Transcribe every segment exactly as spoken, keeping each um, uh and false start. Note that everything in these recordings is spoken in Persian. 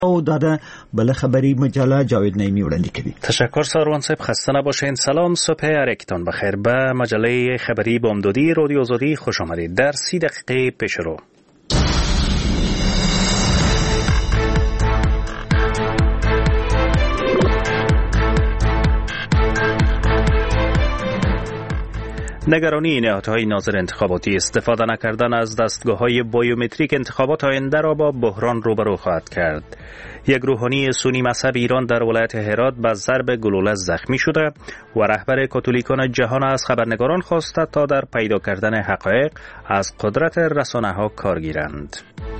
او داده بله خبری مجله جاوید نعیمی وړاندې کوي. تشکر ساروان صاحب، خسته نباشین. سلام، صبح هرکتان بخیر. به مجله خبری بامدادی رادیو آزادی خوش آمدید. در سی دقیقه پیش رو نگرانی نهادهای ناظر انتخاباتی استفاده نکردن از دستگاه‌های بایومتریک انتخابات آینده را با بحران روبرو خواهد کرد. یک روحانی سنی مذهب ایران در ولایت هرات به ضرب گلوله زخمی شده و رهبر کاتولیکان جهان از خبرنگاران خواسته تا در پیدا کردن حقایق از قدرت رسانه‌ها کار گیرند.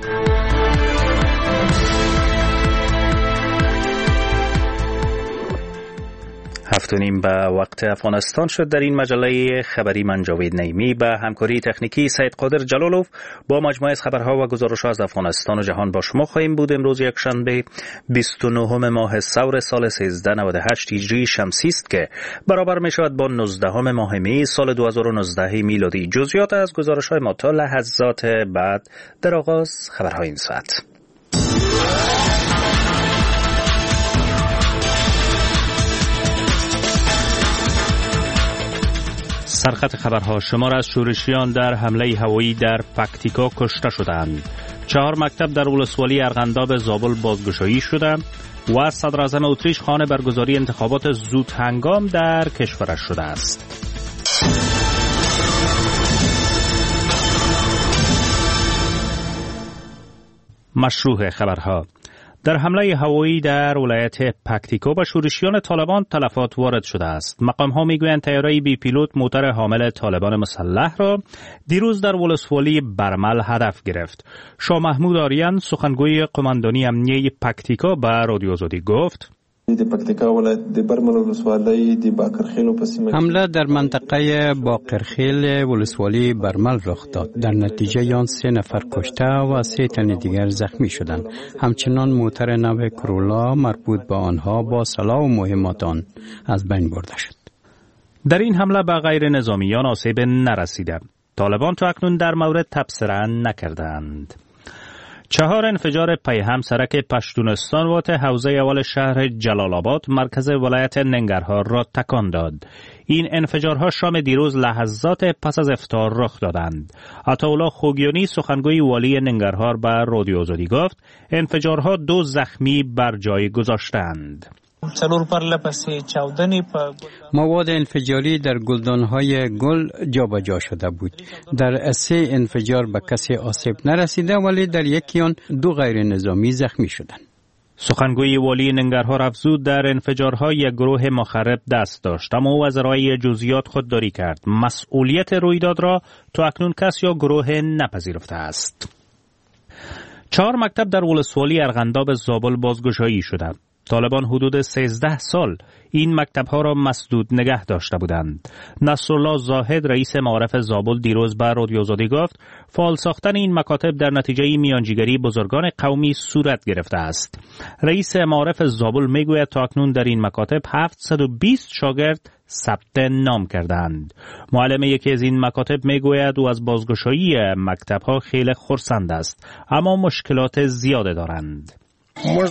هفت و نیم به وقت افغانستان شد. در این مجله خبری من جاوید نعیمی به همکاری تکنیکی سید قادر جلالوف با مجموعه از خبرها و گزارش‌ها از افغانستان و جهان با شما خواهیم بود. امروز یک شنبه بیست و نهم ماه ثور سال سیزده نود و هشت هجری شمسی است که برابر می‌شود با نوزدهم ماه می سال دو هزار و نوزده میلادی. جزئیات از گزارش‌های ما تا لحظات بعد. در آغاز خبرهای این ساعت. سرخط خبرها: شمار از شورشیان در حمله هوایی در پکتیکا کشته شدند. چهار مکتب در ولسوالی ارغنداب زابل بازگشایی شده و صدر اعظم اتریش خواهان برگزاری انتخابات زود هنگام در کشورش شده است. مشروع خبرها: در حمله هوایی در ولایت پکتیکا به شورشیان طالبان تلفات وارد شده است. مقام‌ها میگویند طیاره بی پیلوت موتور حامل طالبان مسلح را دیروز در ولسوالی برمل هدف گرفت. شاه محمود آریان سخنگوی قماندانی امنیه پکتیکا به رادیو آزادی گفت: حمله در منطقه باقرخیل ولسوالی برمل رخ داد. در نتیجه آن سه نفر کشته و سه تن دیگر زخمی شدند. همچنان موتور نو کرولا مربوط به آنها با سلاح و مهمات آن از بین برده شد. در این حمله به غیر نظامیان آسیب نرسیده. طالبان تا اکنون در مورد تبصره نکردند. چهار انفجار پیهم سرک پشتونستان واقع حوزه اول شهر جلال آباد مرکز ولایت ننگرهار را تکان داد. این انفجارها شام دیروز لحظات پس از افطار رخ دادند. عطاالله خوگیانی سخنگوی والی ننگرهار به رادیو آزادی گفت انفجارها دو زخمی بر جای گذاشتند. مواد انفجاری در گلدان‌های گل جابجا شده بود. در سه انفجار به کسی آسیب نرسیده ولی در یکی آن دو غیر نظامی زخمی شدند. سخنگوی والی ننگرهار افزود در انفجارها یک گروه مخرب دست داشت، اما او از ارائه جزئیات خودداری کرد. مسئولیت رویداد را تا اکنون کس یا گروه نپذیرفته است. چهار مکتب در ولسوالی ارغنداب زابل بازگشایی شدند. طالبان حدود سیزده سال این مکتب‌ها را مسدود نگه داشته بودند. نصرالله زاهد رئیس معارف زابل دیروز به رادیو آزادی گفت فعال ساختن این مکاتب در نتیجه میانجیگری بزرگان قومی صورت گرفته است. رئیس معارف زابل میگوید تا اکنون در این مکاتب هفتصد و بیست شاگرد ثبت نام کردند. معلم یکی از این مکاتب میگوید او از بازگشایی مکتب‌ها خیلی خرسند است، اما مشکلات زیاده دارند. ما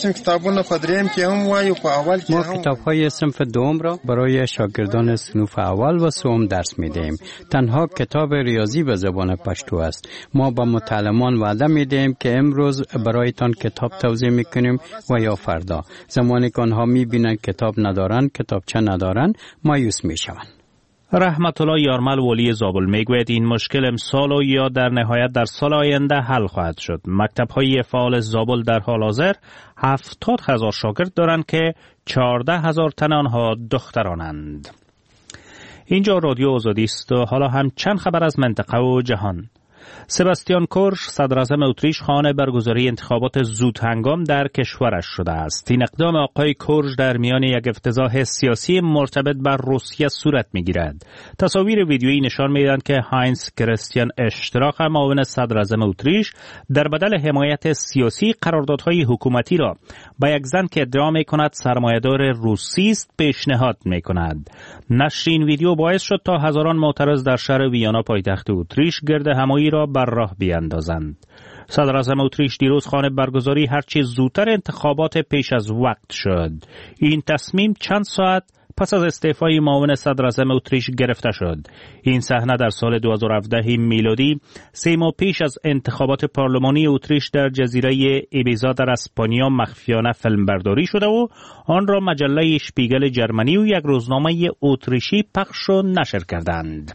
کتاب‌های صنف دوم را برای شاگردان صنف اول و سوم درس می‌دهیم. تنها کتاب ریاضی به زبان پشتو است. ما با متعلمان وعده می‌دهیم که امروز برایتان کتاب توزیع می‌کنیم و یا فردا. زمانی که آنها می‌بینند کتاب ندارند، کتابچه ندارند، مایوس می‌شوند. رحمت الله یارمل والی زابل میگوید این مشکل امسال و یا در نهایت در سال آینده حل خواهد شد. مکتب‌های فعال زابل در حال حاضر هفتاد هزار شاگرد دارند که چهارده هزار تن آنها دخترانند. اینجا رادیو آزادی است و حالا هم چند خبر از منطقه و جهان. سباستیان کورش صدر اعظم اتریش خواهان برگزاری انتخابات زود هنگام در کشورش شده است. این اقدام آقای کورش در میان یک افتضاح سیاسی مرتبط بر روسیه صورت می‌گیرد. تصاویر ویدیویی نشان می‌دهند که هاینز کریستیان اشتراخ معاون صدر اعظم اتریش در بدل حمایت سیاسی قراردادهای حکومتی را به یک زن که ادعا می‌کند سرمایه‌دار روسی است پیشنهاد می‌کند. نشر این ویدیو باعث شد تا هزاران معترض در شهر ویانا پایتخت اتریش گرد همایی را بر راه بیاندازند. صدر اعظم اتریش دیروز خواهان برگزاری هرچی زودتر انتخابات پیش از وقت شد. این تصمیم چند ساعت پس از استعفای معاون صدر اعظم اتریش گرفته شد. این صحنه در سال دو هزار و هفده میلادی، سه ماه پیش از انتخابات پارلمانی اتریش در جزیره ایبیزا در اسپانیا مخفیانه فیلمبرداری شده و آن را مجله شپیگل جرمنی و یک روزنامه اتریشی پخش و نشر کردند.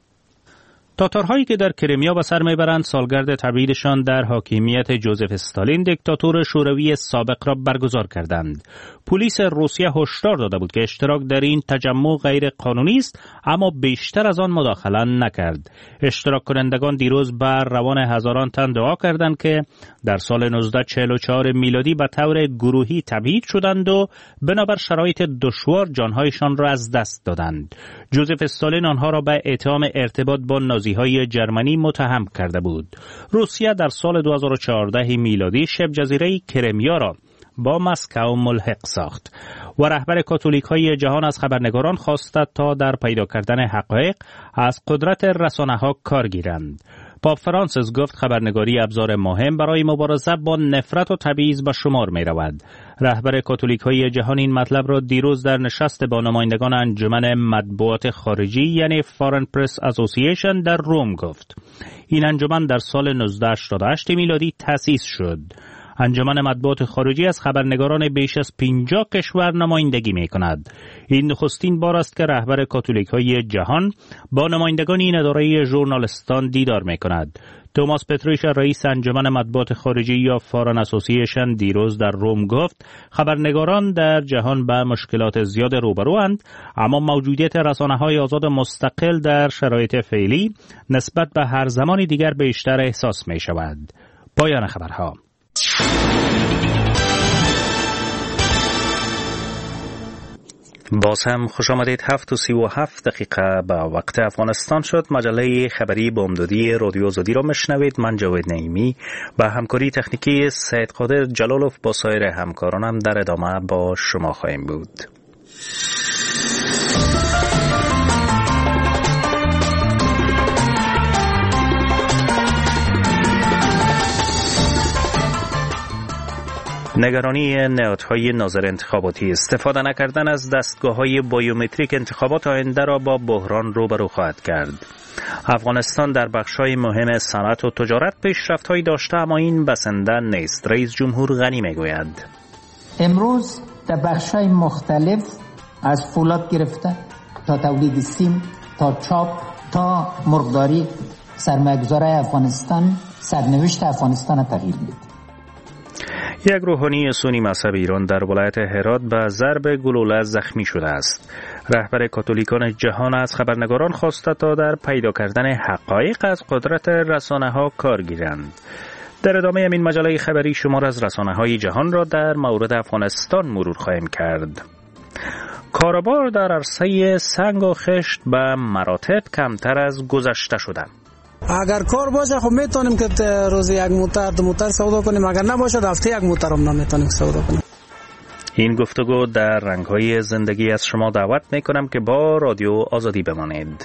تاتارهایی که در کرمیا به سر میبرند سالگرد تبعیدشان در حاکمیت جوزف استالین دیکتاتور شوروی سابق را برگزار کردند. پلیس روسیه هشدار داده بود که اشتراک در این تجمع غیر قانونی است، اما بیشتر از آن مداخله نکرد. اشتراک کنندگان دیروز بر روان هزاران تن دعا کردند که در سال نوزده چهل و چهار میلادی به طور گروهی تبعید شدند و بنابر شرایط دشوار جانهایشان را از دست دادند. جوزف استالین آنها را به اتهام ارتباط با نازیهای جرمنی متهم کرده بود. روسیه در سال دو هزار و چهارده میلادی شبه جزیره کرمیا را با مسکو ملحق ساخت و رهبر کاتولیک های جهان از خبرنگاران خواسته تا در پیدا کردن حقایق از قدرت رسانه ها کار گیرند. پاپ فرانسیس گفت خبرنگاری ابزار مهم برای مبارزه با نفرت و تبعیض به شمار می رود. رهبر کاتولیک های جهان این مطلب را دیروز در نشست با نمایندگان انجمن مطبوعات خارجی یعنی فارن پرس اسوسییشن در روم گفت. این انجمن در سال نوزده هشتاد و هشت میلادی تأسیس شد. انجمن مطبوعات خارجی از خبرنگاران بیش از پنجاه کشور نمایندگی می کند. این نخستین بار است که رهبر کاتولیک های جهان با نمایندگان این اداره ژورنالیستان دیدار می کند. توماس پتروش رئیس انجمن مطبوعات خارجی یا فارن اسوسییشن دیروز در روم گفت خبرنگاران در جهان به مشکلات زیاد روبروند، اما موجودیت رسانه‌های آزاد مستقل در شرایط فعلی نسبت به هر زمان دیگر بیشتر احساس می شود. پایان خبرها. باز هم خوش آمدید. هفت و سی و هفت دقیقه به وقت افغانستان شد. مجله خبری بامدادی رادیو آزادی را مشنوید. من جاوید نعیمی و همکاری تکنیکی سید قادر جلالوف با سایر همکارانم در ادامه با شما خواهیم بود. نگرانی نهادهای ناظر انتخاباتی. استفاده نکردن از دستگاه‌های بایومتریک انتخابات آینده را با بحران روبرو خواهد کرد. افغانستان در بخش‌های مهم صنعت و تجارت پیشرفت‌هایی داشته، اما این بسنده نیست. رئیس جمهور غنی میگوید امروز در بخش‌های مختلف از فولاد گرفته تا تولید سیم تا چاپ تا مرغداری سرمایه‌گذارای افغانستان سرنوشت افغانستان تغییر می‌دهد. یک روحانی سنی مذهب ایران در ولایت هرات به ضرب گلوله زخمی شده است. رهبر کاتولیکان جهان از خبرنگاران خواسته تا در پیدا کردن حقایق از قدرت رسانه‌ها کار گیرند. در ادامه این مجله خبری شمار از رسانه‌های جهان را در مورد افغانستان مرور خواهیم کرد. کاروبار در عرصه سنگ و خشت به مراتب کمتر از گذشته شده. اگر کار باشه خب میتونیم که روز یک موتر دو موتر سودا کنیم، اگر نباشه هفته یک موتر هم نمیتونیم سودا کنیم. این گفتگو در رنگ‌های زندگی از شما دعوت میکنم که با رادیو آزادی بمانید.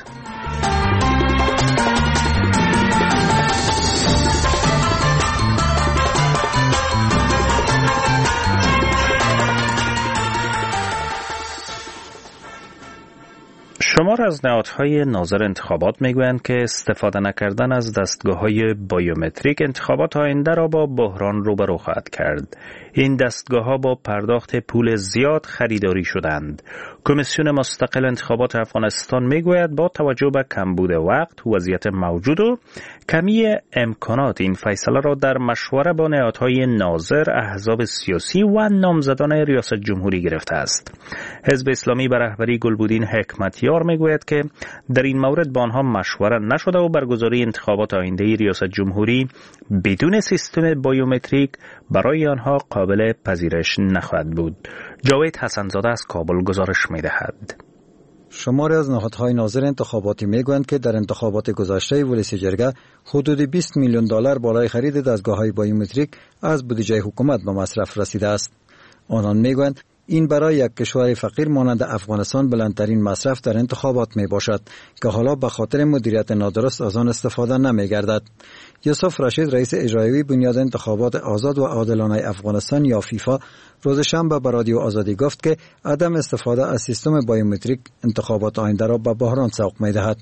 شمار از نهادهای ناظر انتخابات میگویند که استفاده نکردن از دستگاه‌های بایومتریک انتخابات آینده را با بحران روبرو خواهد کرد. این دستگاه‌ها با پرداخت پول زیاد خریداری شدند. کمیسیون مستقل انتخابات افغانستان میگوید با توجه به کمبود وقت، وضعیت موجود و کمی امکانات این فیصله را در مشوره با نهادهای ناظر، احزاب سیاسی و نامزدان ریاست جمهوری گرفته است. حزب اسلامی به رهبری گلبودین حکمتیار میگوید که در این مورد با آنها مشوره نشده و برگزاری انتخابات آینده ریاست جمهوری بدون سیستم بایومتریک برای آنها قابل پذیرش نخواهد بود. جاوید حسنزاده از کابل گزارش می‌دهد. شماری از نهادهای ناظر انتخاباتی میگویند که در انتخابات گذشته ولسی جرگه حدود بیست میلیون دلار بالای خرید دستگاه‌های بایومتریک از بودجه حکومت به مصرف رسیده است. آنان میگویند این برای یک کشور فقیر مانند افغانستان بلندترین مصرف در انتخابات می باشد که حالا به خاطر مدیریت نادرست از آن استفاده نمی گردد. یوسف رشید رئیس اجرایی بنیاد انتخابات آزاد و عادلانه افغانستان یا فیفا روز شنبه به رادیو آزادی گفت که عدم استفاده از سیستم بایومتریک انتخابات آینده را به بحران سوق می دهد.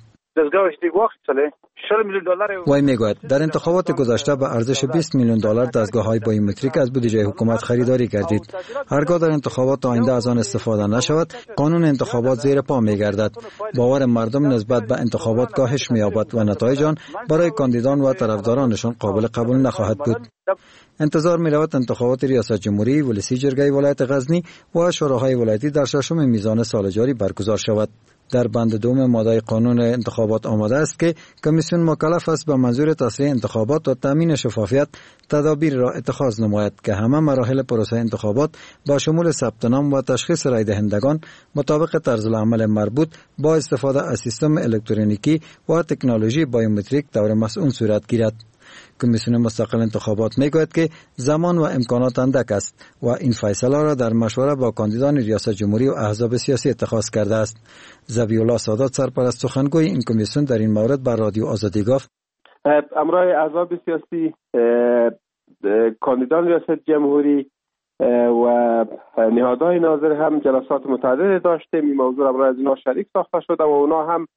وی میگوید در انتخابات گذشته به ارزش بیست میلیون دلار دستگاه‌های بایومتریک از بودجه حکومت خریداری کردید. هرگاه در انتخابات آینده از آن استفاده نشود، قانون انتخابات زیر پا می‌گردد. باور مردم نسبت به انتخابات کاهش می‌یابد و نتایج آن برای کاندیدان و طرفدارانشان قابل قبول نخواهد بود. انتظار می‌رود انتخابات ریاست جمهوری، ولسی جرگه ولایت غزنی و شوراهای ولایتی در ششم میزان سال جاری برگزار شود. در بند دوم ماده قانون انتخابات آمده است که کمیسیون مکلف است به منظور تسریع انتخابات و تامین شفافیت تدابیر را اتخاذ نماید که همه مراحل پروسه انتخابات با شمول ثبت نام و تشخیص رای دهندگان مطابق طرز العمل مربوط با استفاده از سیستم الکترونیکی و تکنولوژی بایومتریک طور مسئول صورت گیرد. کمیسیون مستقل انتخابات میگوید که زمان و امکانات اندک است و این فیصله را در مشوره با کاندیدان ریاست جمهوری و احزاب سیاسی اتخاذ کرده است. ذبیح الله سادات سرپرست سخنگوی این کمیسیون در این مورد بر رادیو آزادی گفت امرای احزاب سیاسی، کاندیدان ریاست جمهوری و نهادهای ناظر هم جلسات متعدد داشتیم. این موضوع امرای از اینا شریک ساخته شده و اونا هم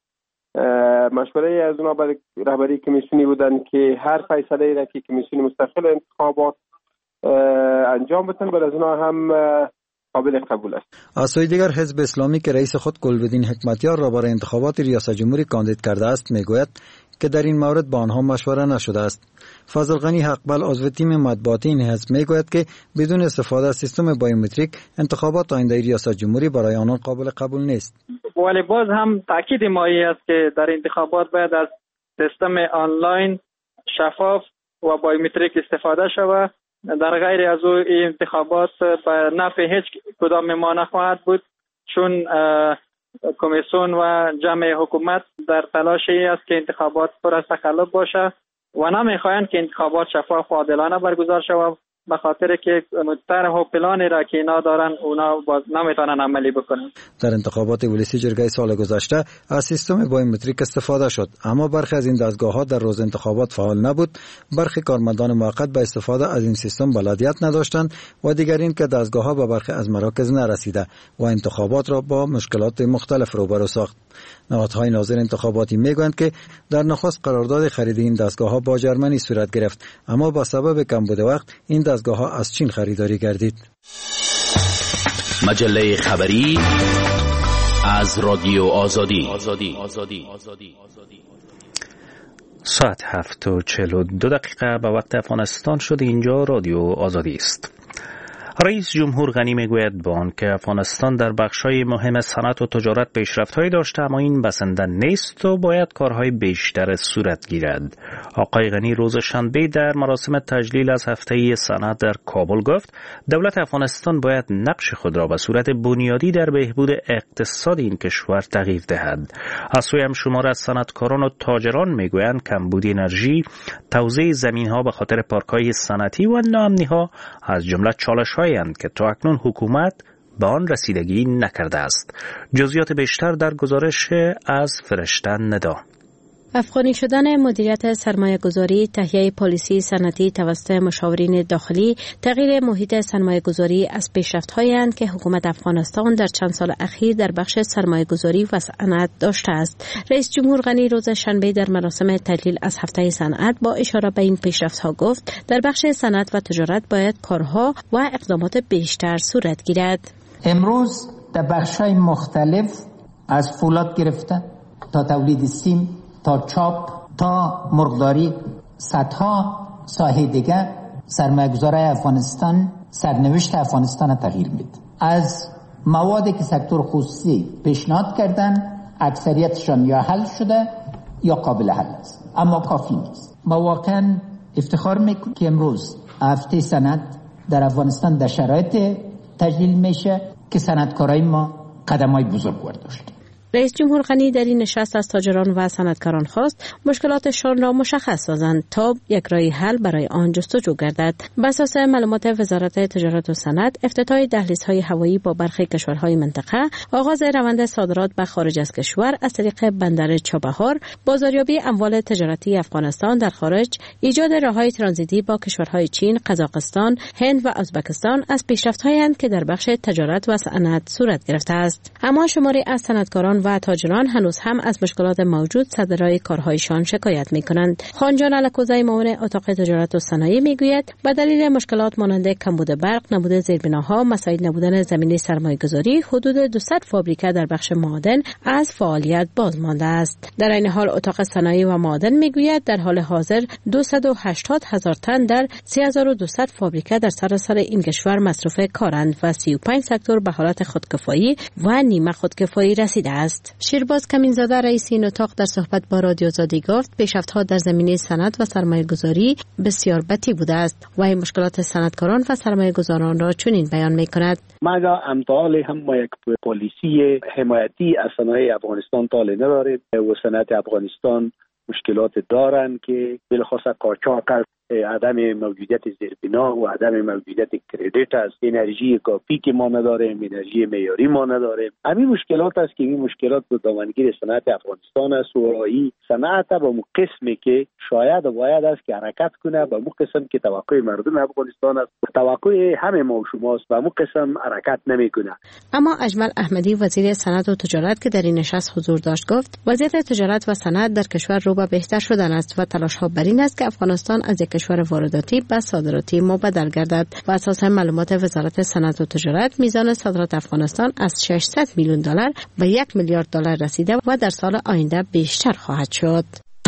مشوره از اونا برای رهبری کمیسیونی بودن که هر فیصله را که کمیسیون مستقل انتخابات انجام بدن برای از اونا هم قابل قبول است. از سوی دیگر حزب اسلامی که رئیس خود گلبدین حکمتیار را برای انتخابات ریاست جمهوری کاندید کرده است میگوید که در این مورد با آنها مشوره نشده است. فضل غنی حقبل عضو تیم مطبوعاتی این حزب میگوید که بدون استفاده از سیستم بایومتریک انتخابات آینده ریاست جمهوری برای آنان قابل قبول نیست. ولی باز هم تاکید مایی است که در انتخابات باید از سیستم آنلاین شفاف و بایومتریک استفاده شود. در غیر از او این انتخابات به نفع هیچ کدام ما نخواهد بود، چون کمیسیون و جمع حکومت در تلاشی است که انتخابات پر از تقلب باشه و نمیخواهند که انتخابات شفاف و عادلانه برگزار شود، به خاطر که طرح و پلانی را که اینا دارن اونا باز نمیتونن عملی بکنن. در انتخابات ولسی جرگه سال گذشته از سیستم بایومتریک استفاده شد، اما برخی از این دستگاه‌ها در روز انتخابات فعال نبود. برخی کارمندان موقت به استفاده از این سیستم بلدیت نداشتند و دیگرین که دستگاه‌ها به برخی از مراکز نرسیده و انتخابات را با مشکلات مختلف روبرو ساخت. نهادهای ناظر انتخاباتی میگویند که در نخست قرارداد خرید این دستگاه‌ها با جرمنی صورت گرفت، اما با سبب کمبود وقت این دستگاه‌ها از چین خریداری گردید. مجله خبری از رادیو آزادی. ساعت هفت و چهل و دو دقیقه به وقت افغانستان شد. اینجا رادیو آزادی است. رئیس جمهور غنی میگوید با آنکه افغانستان در بخش‌های مهم صنعت و تجارت پیشرفت‌هایی داشته، اما این بسنده نیست و باید کارهای بیشتر صورت گیرد. آقای غنی روز شنبه در مراسم تجلیل از هفته صنعت در کابل گفت دولت افغانستان باید نقش خود را به صورت بنیادی در بهبود اقتصاد این کشور تغییر دهد. از سوی هم شمار از صنعتکاران و تاجران میگویند کمبود انرژی، توزیع زمین‌ها به خاطر پارک‌های صنعتی و ناامنی‌ها از جمله چالش‌های که تا اکنون حکومت به آن رسیدگی نکرده است. جزئیات بیشتر در گزارش از فرشته ندا. افغانی شدن مدیریت سرمایه‌گذاری، تهیه پالیسی صنعتی توسط مشاورین داخلی، تغییر محیط سرمایه‌گذاری از پیشرفت‌هایی اند که حکومت افغانستان در چند سال اخیر در بخش سرمایه‌گذاری و صنعت داشته است. رئیس جمهور غنی روز شنبه در مراسم تجلیل از هفته صنعت با اشاره به این پیشرفت‌ها گفت در بخش صنعت و تجارت باید کارها و اقدامات بیشتر صورت گیرد. امروز در بخش‌های مختلف از فولاد گرفته تا تولید سیم تا چاپ تا مرغداری صدها ساحه دیگه سرمایه‌گذارای افغانستان سرنوشت افغانستان تغییر میده. از موادی که سکتور خصوصی پیشنهاد کردن اکثریتشان یا حل شده یا قابل حل است، اما کافی نیست. ما واقعا افتخار میکنیم که امروز هفته صنعت در افغانستان در شرایط تجلیل میشه که صنعتکارای ما قدمای بزرگ برداشت. رئیس جمهور غنی در این نشست از تاجران و صنعتکاران خواست مشکلاتشان را مشخص سازند تا یک راه حل برای آن جستجو گردد. بر اساس معلومات وزارت تجارت و صنعت، افتتاح دهلیزهای هوایی با برخی کشورهای منطقه، آغاز روند صادرات به خارج از کشور از طریق بندر چابهار، بازاریابی اموال تجارتی افغانستان در خارج، ایجاد راههای ترانزیتی با کشورهای چین، قزاقستان، هند و ازبکستان از پیشرفت‌هایی که در بخش تجارت و صنعت صورت گرفته است. اما شماری از صنعتکاران و تاجران هنوز هم از مشکلات موجود صدرای کارهایشان شکایت می‌کنند. خانجان الکوزی معاون اتاق تجارت و صنایع میگوید به دلیل مشکلات مانند کمبود برق، نبود زیربناها، مساعد نبودن زمینه سرمایه‌گذاری، حدود دویست فابریکه در بخش معادن از فعالیت باز مانده است. در این حال اتاق صنایع و معادن میگوید در حال حاضر دویست و هشتاد هزار تن در سه هزار و دویست فابریکه در سراسر این کشور مصرف کارند و سی و پنج سکتور به حالت خودکفایی و نیمه خودکفایی رسیده است. شیرباز کمینزاده رئیس این اتاق در صحبت با رادیو آزادی گفت پیشرفت‌ها در زمینه صنعت و سرمایه‌گذاری بسیار بطی بوده است و این مشکلات صنعتکاران و سرمایه‌گذاران را چنین بیان می‌کند: ماذا امثال هم ما یک پالیسی حمایتی از صنایع افغانستان طالع نداریم و صنعت افغانستان مشکلات دارند که بالخصوص قاچاق است، عدم موجودیت زیربنا و عدم موجودیت کردیت است، انرژی کافی که ما نداریم، انرژی معیاری ما نداریم. همین مشکلات است که این مشکلات به دامنگیر صنعت افغانستان است و این صنعت به اون قسمی که شاید و باید است که حرکت کنه، به اون قسم که توقع مردم افغانستان است، توقع همه ما و شماست، به اون قسم حرکت نمیکنه. اما اجمل احمدی وزیر صنعت و تجارت که در این نشست حضور داشت گفت وضعیت تجارت و صنعت در کشور رو به بهتر شدن است و تلاش‌ها بر این است که افغانستان از یک کشور وارداتی به صادراتی مبدل گردد. و اساس معلومات وزارت صنعت و تجارت، میزان صادرات افغانستان از ششصد میلیون دلار به یک میلیارد دلار رسیده و در سال آینده بیشتر خواهد شد.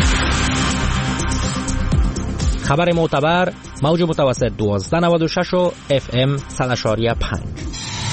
خبر معتبر موج متوسط دوازده نود و شش و اف ام صد و پنج.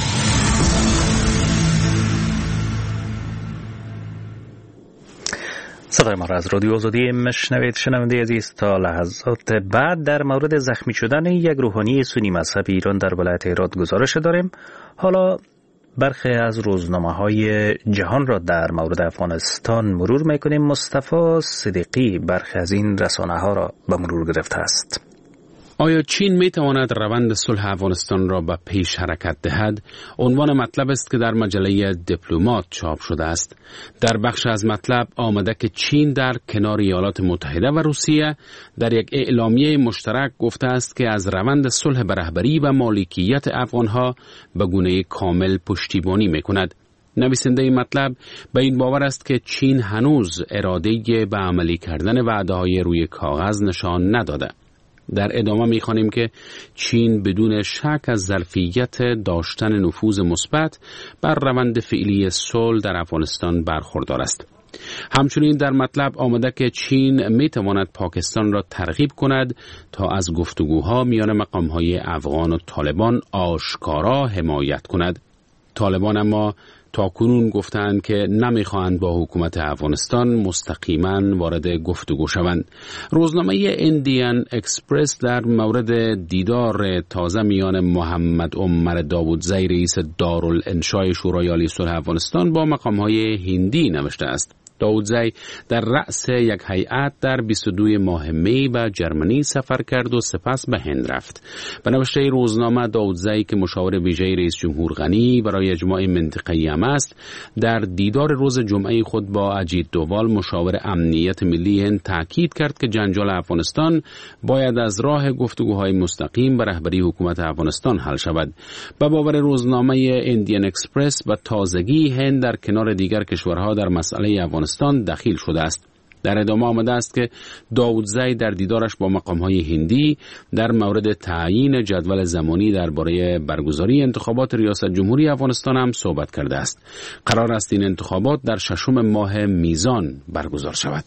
صدای ما را از رادیو آزادی مشنوید. شنونده عزیز، تا لحظات بعد در مورد زخمی شدن یک روحانی سنی مذهب ایران در ولایت هرات گزارش داریم. حالا برخی از روزنامه‌های جهان را در مورد افغانستان مرور می‌کنیم. مصطفی صدیقی برخی از این رسانه‌ها را به مرور گرفته است. آیا چین می تواند روند صلح افغانستان را به پیش حرکت دهد؟ عنوان مطلب است که در مجله دیپلمات چاپ شده است. در بخش از مطلب آمده که چین در کنار ایالات متحده و روسیه در یک اعلامیه مشترک گفته است که از روند صلح به رهبری و مالکیت افغانها به گونه کامل پشتیبانی می کند. نویسنده این مطلب به این باور است که چین هنوز اراده به عملی کردن وعده‌های روی کاغذ نشان نداده. در ادامه می‌خوانیم که چین بدون شک از ظرفیت داشتن نفوذ مثبت بر روند فعلی صلح در افغانستان برخوردار است. همچنین در مطلب آمده که چین می‌تواند پاکستان را ترغیب کند تا از گفتگوها میان مقام‌های افغان و طالبان آشکارا حمایت کند. طالبان اما تا کنون گفتند که نمیخواهند با حکومت افغانستان مستقیما وارد گفتگو شوند. روزنامه اندیان اکسپرس در مورد دیدار تازه میان محمد عمر داودزی رئیس دارالانشای شورای عالی صلح افغانستان با مقام‌های هندی نوشته است. داودزی در رأس یک هیئت در بیست و دوم ماه می به جرمنی سفر کرد و سپس به هند رفت. به نوشته روزنامه داودزی که مشاور ویژه رئیس جمهور غنی برای اجماع منطقه‌ای هم است، در دیدار روز جمعه خود با اجیت دووال مشاور امنیت ملی هند تاکید کرد که جنجال افغانستان باید از راه گفتگوهای مستقیم به رهبری حکومت افغانستان حل شود. به باور روزنامه اندیان اکسپرس به تازگی هند در کنار دیگر کشورها در مسئله افغانستان دخیل شده است. در ادامه آمده است که داودزی در دیدارش با مقام‌های هندی در مورد تعیین جدول زمانی درباره برگزاری انتخابات ریاست جمهوری افغانستان هم صحبت کرده است. قرار است این انتخابات در ششم ماه میزان برگزار شود.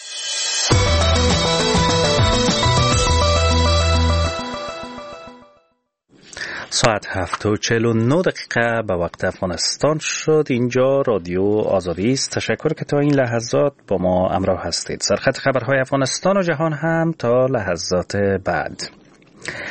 ساعت هفت و چهل و نه دقیقه به وقت افغانستان شد. اینجا رادیو آزادی است. تشکر که تا این لحظات با ما همراه هستید. سرخط خبرهای افغانستان و جهان هم تا لحظات بعد.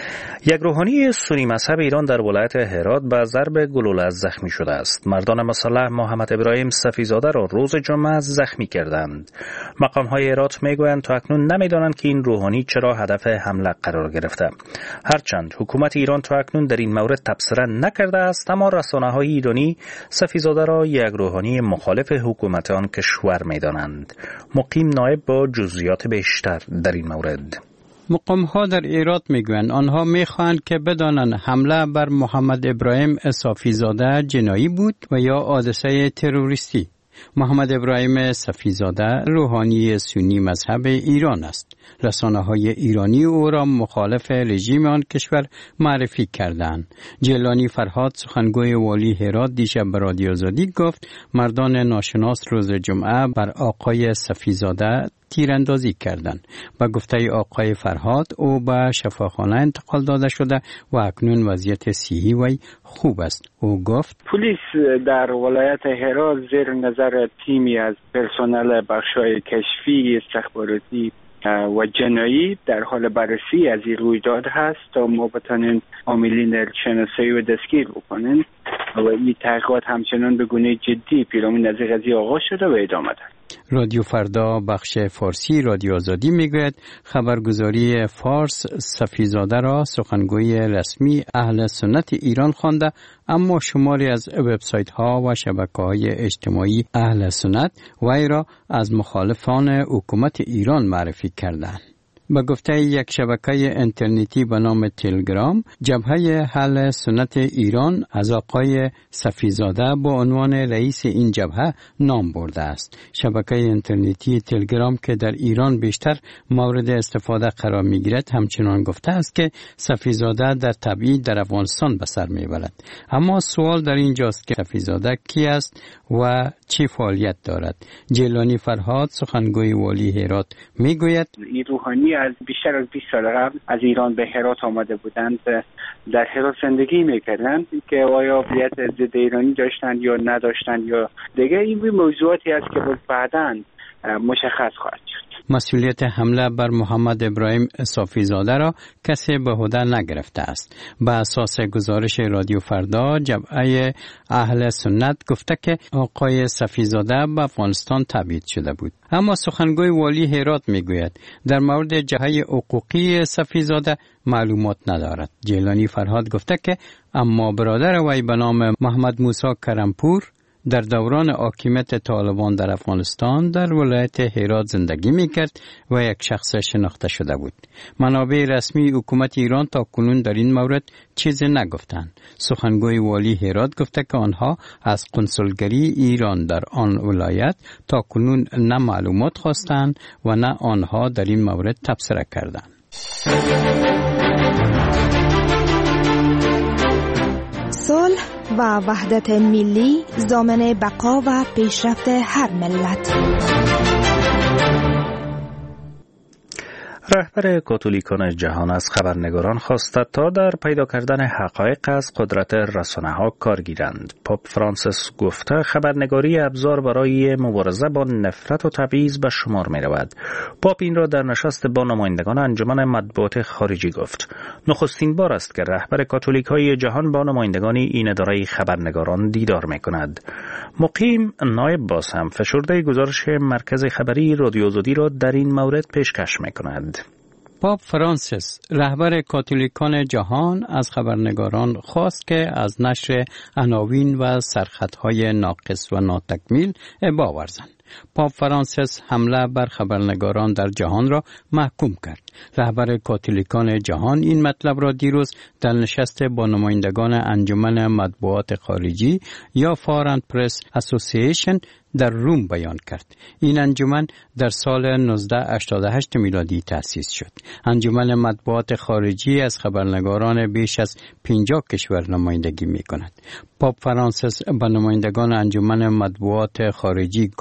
یک روحانی سنی مذهب ایران در ولایت هرات به ضرب گلوله زخمی شده است. مردان مسلح محمد ابراهیم صفیزاده را روز جمعه زخمی کردند. مقام‌های هرات میگویند تا اکنون نمی‌دانند که این روحانی چرا هدف حمله قرار گرفته. هرچند حکومت ایران تا اکنون در این مورد تبصره نکرده است، اما رسانه‌های ایرانی صفیزاده را یک روحانی مخالف حکومت آن کشور می‌دانند. مقیم نایب با جزئیات بیشتر در این مورد. مقام ها در ایرات میگویند آنها میخواهند که بدانند حمله بر محمد ابراهیم صفیزاده جنایی بود و یا حادثه تروریستی. محمد ابراهیم صفیزاده روحانی سنی مذهب ایران است. رسانه‌های ایرانی او را مخالف رژیم آن کشور معرفی کردند. جیلانی فرهاد سخنگوی والی هرات دیشب به رادیو آزادی گفت مردان ناشناس روز جمعه بر آقای صفیزاده تیراندازی کردند. با گفته آقای فرهاد او به شفاخانه انتقال داده شده و اکنون وضعیت صحی وی خوب است. او گفت پلیس در ولایت هرات زیر نظر تیمی از پرسنل بخش‌های کشفی، استخباراتی و جنایی در حال بررسی از این رویداد هست تا ما بتانیم عاملین شناسایی و دستگیر بکنیم و این تحقیقات همچنان به گونه جدی پیرامون از قضیه آغاز شده و ادامه دارد. رادیو فردا بخش فارسی رادیو آزادی میگوید خبرگزاری فارس صفیزاده را سخنگوی رسمی اهل سنت ایران خوانده، اما شماری از وبسایت ها و شبکه‌های اجتماعی اهل سنت وی را از مخالفان حکومت ایران معرفی کردند. به گفته یک شبکه اینترنتی به نام تلگرام، جبهه اهل سنت ایران از آقای صفیزاده با عنوان رئیس این جبهه نام برده است. شبکه اینترنتی تلگرام که در ایران بیشتر مورد استفاده قرار می‌گیرد همچنان گفته است که صفیزاده در تبعید در افغانستان به سر می‌برد. اما سوال در اینجاست که صفیزاده کی است و چه فعالیت دارد؟ جیلانی فرهاد سخنگوی والی هرات میگوید این روحانی از بیشتر از بیست سال قبل از ایران به هرات آمده بودند، در هرات زندگی میکردند که آیا بیت ضد ایرانی داشتند یا نداشتند یا دیگه این موضوعاتی است که بعداً مشخص خواهد شد. مسئولیت حمله بر محمد ابراهیم صفیزاده را کسی به عهده نگرفته است. به اساس گزارش رادیو فردا، جبهه اهل سنت گفته که آقای صفیزاده به افغانستان تبعید شده بود. اما سخنگوی والی هرات میگوید در مورد جبهه حقوقی صفیزاده معلومات ندارد. جیلانی فرهاد گفته که اما برادر وی به نام محمد موسی کرمپور در دوران حاکمیت طالبان در افغانستان در ولایت هرات زندگی میکرد و یک شخص شناخته شده بود. منابع رسمی حکومت ایران تا کنون در این مورد چیزی نگفتند. سخنگوی والی هرات گفته که آنها از قنسولگری ایران در آن ولایت تا کنون نه معلومات خواستند و نه آنها در این مورد تبصره کردند. صلح و وحدت ملی ضامن بقا و پیشرفت هر ملت. رهبر کاتولیکان جهان از خبرنگاران خواسته تا در پیدا کردن حقایق از قدرت رسانه‌ها کار گیرند. پاپ فرانسیس گفته خبرنگاری ابزار برای مبارزه با نفرت و تبعیض به شمار می رود. پاپ این را در نشست با نمایندگان انجمن مطبوعات خارجی گفت. نخستین بار است که رهبر کاتولیکای جهان با نمایندگان این اداره خبرنگاران دیدار می کند. مقیم نایب باز هم فشرده گزارش مرکز خبری رادیو آزادی را در این مورد پیشکش می کند. پاپ فرانسیس رهبر کاتولیکان جهان از خبرنگاران خواست که از نشر عناوین و سرخطهای ناقص و ناتکمیل ابا ورزند. پاپ فرانسیس حمله بر خبرنگاران در جهان را محکوم کرد. رهبر کاتولیکان جهان این مطلب را دیروز در نشست با نمایندگان انجمن مطبوعات خارجی یا فارن پرس اسوسییشن در روم بیان کرد. این انجمن در سال نوزده هشتاد و هشت میلادی تأسیس شد. انجمن مطبوعات خارجی از خبرنگاران بیش از پنجاه کشور نمایندگی می کند. پاپ فرانسیس به نمایندگان انجمن مطبوعات خارجی گفت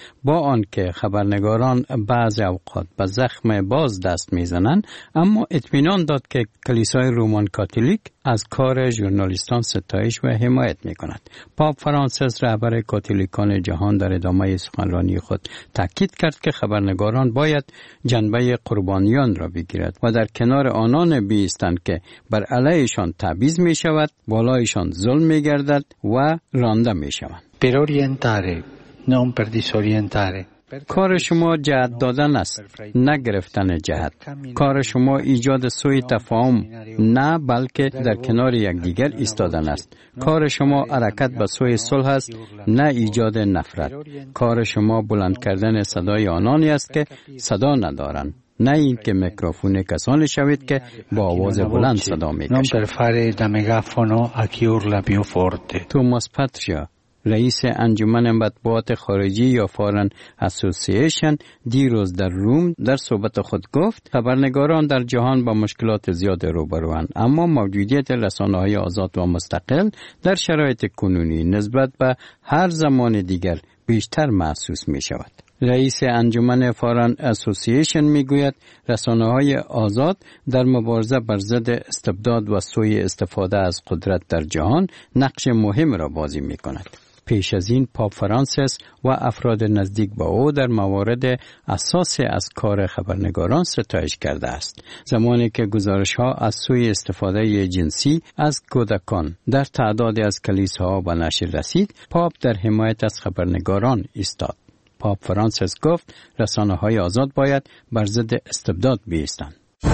با آنکه خبرنگاران بعض اوقات به زخم باز دست میزنند، اما اطمینان داد که کلیسای رومان کاتولیک از کار ژورنالیستان ستایش و حمایت میکند. پاپ فرانسیس رهبر کاتولیکان جهان در ادامه سخنرانی خود تاکید کرد که خبرنگاران باید جنبه قربانیان را بگیرد و در کنار آنان بایستند که بر علیهشان تبعیض می شود، بالایشان ظلم می گردد و رانده می شوند. Per orientare, non per disorientare. کار شما جهت دادن است، نه گرفتن جهت. کار شما ایجاد سوی تفاهم، نه بلکه در کنار یکدیگر ایستادن است. کار شما حرکت به سوی صلح است، نه ایجاد نفرت. کار شما بلند کردن صدای آنانی است که صدا ندارند، نه این که میکروفون کسانی شوید که با آواز بلند صدا میکشند. توماس پاتریا، رئیس انجمن مطبوعات خارجی یا فارن اسوسییشن، دیروز در روم در صحبت خود گفت خبرنگاران در جهان با مشکلات زیاد روبروند، اما موجودیت رسانه‌های آزاد و مستقل در شرایط کنونی نسبت به هر زمان دیگر بیشتر محسوس می شود. رئیس انجمن فارن اسوسییشن میگوید رسانه‌های آزاد در مبارزه بر ضد استبداد و سوء استفاده از قدرت در جهان نقش مهم را بازی می‌کند. پیش از این پاپ فرانسیس و افراد نزدیک با او در موارد اساسی از کار خبرنگاران ستایش کرده است. زمانی که گزارش‌ها از سوء استفاده جنسی از کودکان در تعدادی از کلیساها به نشر رسید، پاپ در حمایت از خبرنگاران ایستاد. پاپ فرانسیس گفت رسانه‌های آزاد باید بر ضد استبداد بایستند.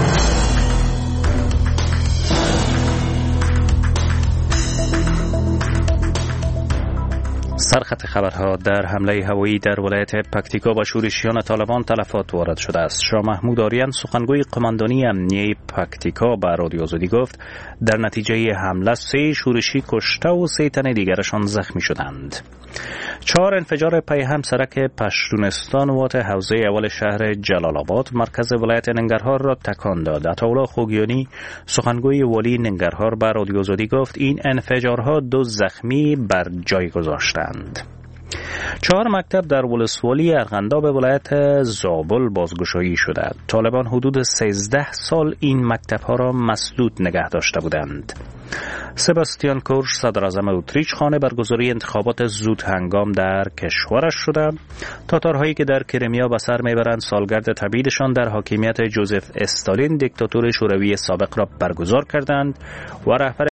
سرخط خبرها: در حمله هوایی در ولایت پکتیکا با شورشیان طالبان تلفات وارد شده است. شاه محمود آریان سخنگوی قماندانی امنیه پکتیکا به رادیو آزادی گفت در نتیجه حمله سه شورشی کشته و سه تن دیگرشان زخمی شدند. چهار انفجار پی هم سرک پشتونستان و حوزه اول شهر جلال آباد مرکز ولایت ننگرهار را تکان داد. عطاالله خوگیانی سخنگوی والی ننگرهار به رادیو آزادی گفت این انفجارها دو زخمی بر جای گذاشتند. چهار مکتب در ولسوالی ارغنداب ولایت زابل بازگشایی شده. طالبان حدود سیزده سال این مکتب‌ها را مسدود نگه داشته بودند. سباستیان کورش صدر اعظم اتریش خانه برگزاری انتخابات زود هنگام در کشورش شده. تاتارهایی که در کرمیا به سر میبرند سالگرد تبعیدشان در حاکمیت جوزف استالین دیکتاتور شوروی سابق را برگزار کردند و رهبر